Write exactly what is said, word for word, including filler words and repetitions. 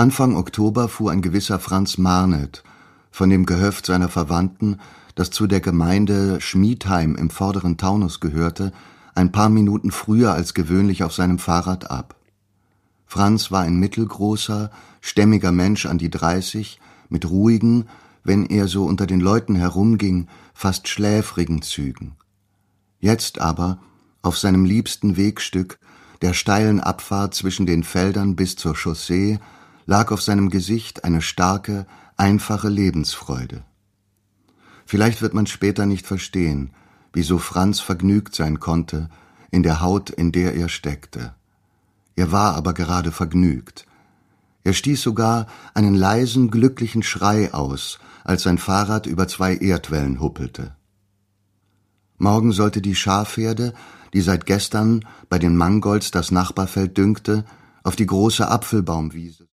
Anfang Oktober fuhr ein gewisser Franz Marnet von dem Gehöft seiner Verwandten, das zu der Gemeinde Schmiedheim im vorderen Taunus gehörte, ein paar Minuten früher als gewöhnlich auf seinem Fahrrad ab. Franz war ein mittelgroßer, stämmiger Mensch an die dreißig, mit ruhigen, wenn er so unter den Leuten herumging, fast schläfrigen Zügen. Jetzt aber, auf seinem liebsten Wegstück, der steilen Abfahrt zwischen den Feldern bis zur Chaussee, lag auf seinem Gesicht eine starke, einfache Lebensfreude. Vielleicht wird man später nicht verstehen, wieso Franz vergnügt sein konnte in der Haut, in der er steckte. Er war aber gerade vergnügt. Er stieß sogar einen leisen, glücklichen Schrei aus, als sein Fahrrad über zwei Erdwellen huppelte. Morgen sollte die Schafherde, die seit gestern bei den Mangolds das Nachbarfeld düngte, auf die große Apfelbaumwiese